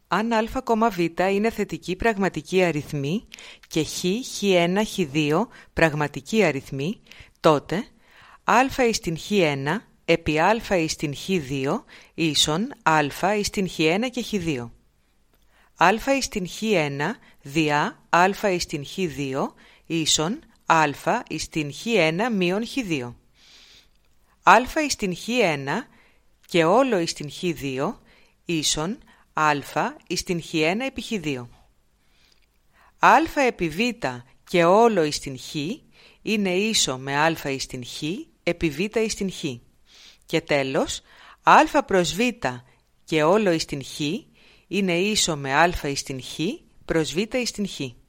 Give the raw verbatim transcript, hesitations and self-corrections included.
Αν α, β είναι θετικοί πραγματικοί αριθμοί και χ, χ ένα, χ δύο πραγματικοί αριθμοί, τότε α εις την χ ένα επί α εις την χ δύο ίσον α εις την χ ένα και χ δύο. Α εις την χ ένα διά α εις την χ δύο ίσον α εις την χ ένα μείον χ δύο. Α εις την χ ένα και όλο εις την χ δύο ίσον α εις την χ ένα επί χ δύο. Α επί β και όλο εις την χ είναι ίσο με α εις την χ επί β εις την χ. Και τέλος, α προς β και όλο εις την χ είναι ίσο με α εις την χ προς β εις την χ.